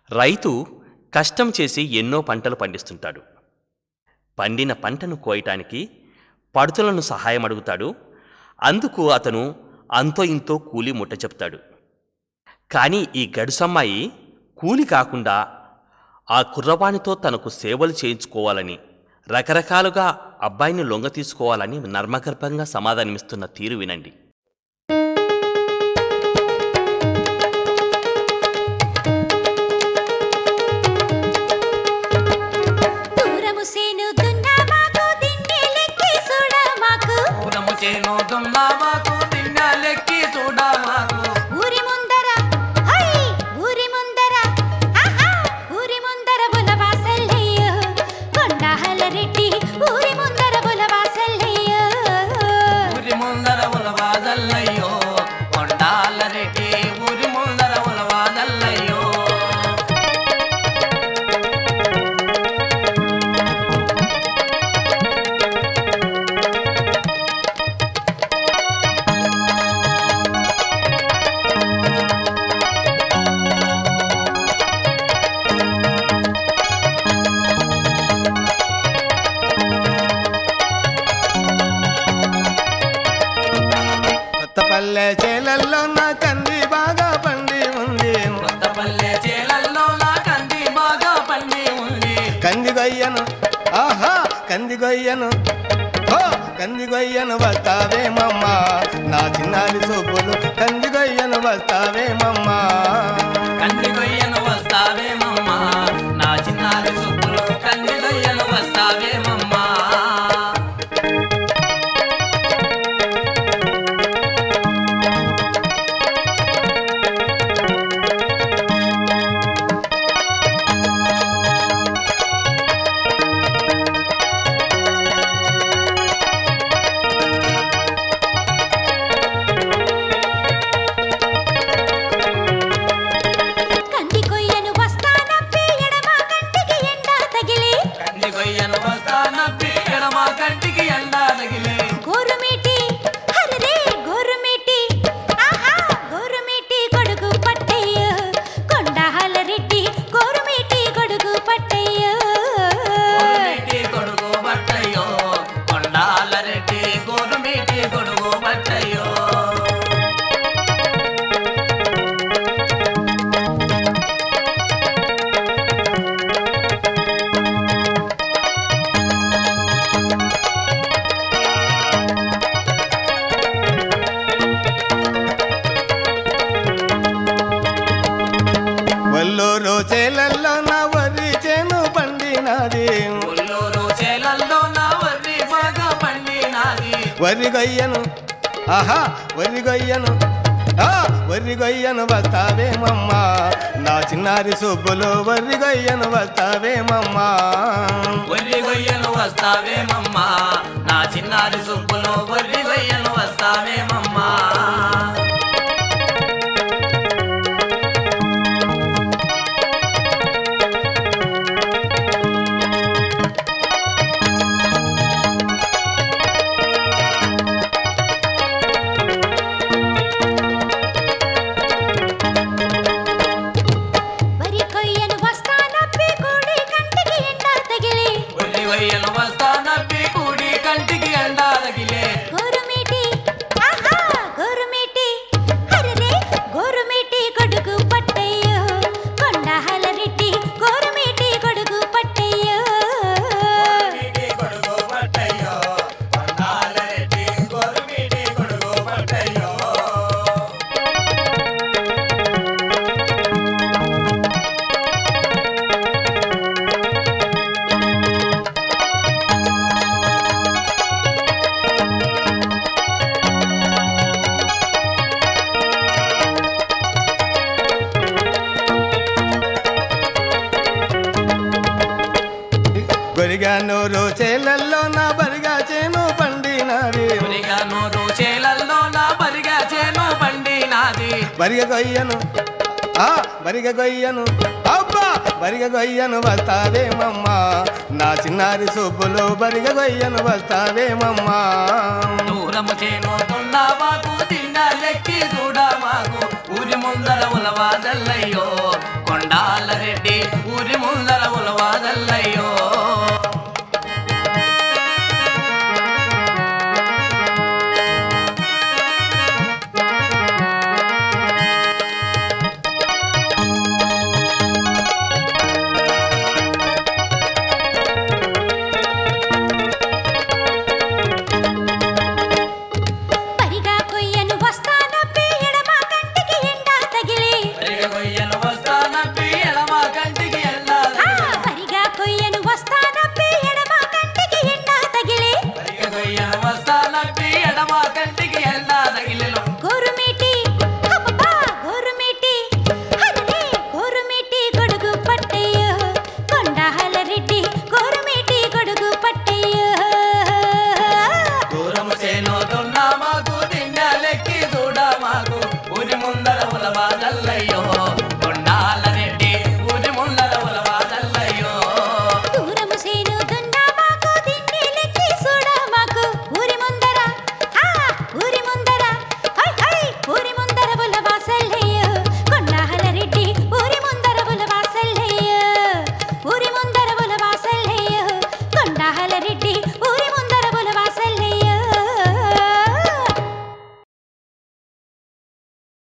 రైతు కష్టం చేసి ఎన్నో పంటలు పండిస్తుంటాడు. పండిన పంటను కోయటానికి పడుతులను సహాయం అడుగుతాడు. అందుకు అతను అంతో ఇంతో కూలి ముట్ట చెప్తాడు. కానీ ఈ గడుసమ్మాయి కూలి కాకుండా ఆ కుర్రవానితో తనకు సేవలు చేయించుకోవాలని, రకరకాలుగా అబ్బాయిని లొంగ తీసుకోవాలని నర్మగర్భంగా సమాధానమిస్తున్న తీరు వినండి. కొత్తపల్లె చేలల్లో నా కంది బాగా పండి ఉంది. కొత్తపల్లె చేలల్లో నా కంది బాగా పండి ఉంది. కంది గొయ్యను ఆహా కంది గొయ్యను కంది గొయ్యను వస్తావేమమ్మా నా చిన్నారి సూపులు కంది గొయ్యను వస్తావేమమ్మా. కంది గొయ్యను వస్తావేమమ్మా నా చిన్నారి సూపులు కంది గొయ్యను వస్తావేమమ్మా. ఒల్లూరు చేలల్లో నా వరి చేను పండినది. ఒల్లూరు చేలల్లో నా వరి బాగా పండినది. వరి గొయ్యను ఆహా వరి గొయ్యను వరి గొయ్యను వస్తావేమమ్మా నా చిన్నారి సుబ్బులు వరి గొయ్యను వస్తావేమమ్మా. వరి గొయ్యను వస్తావేమమ్మా నా చిన్నారి సుబ్బులు వరి గొయ్యను వస్తావేమమ్మా. బరిగానూరు చేలల్లో నా బరిగా చేను పండినది. బరిగానూరు చేలల్లో నా బరిగా చేను పండినది. బరిగ గొయ్యను బరిగ గొయ్యను అబ్బా బరిగ గొయ్యను వస్తావేమమ్మా నా చిన్నారి సూపులు బరిగ గొయ్యను వస్తావేమమ్మా. దూరము చేను దున్నావాకు తిన్న లెక్కి చూడవాకు ఊరి ముందర ఉలవాదల్లయ్యో కొండా మల్లారెడ్డి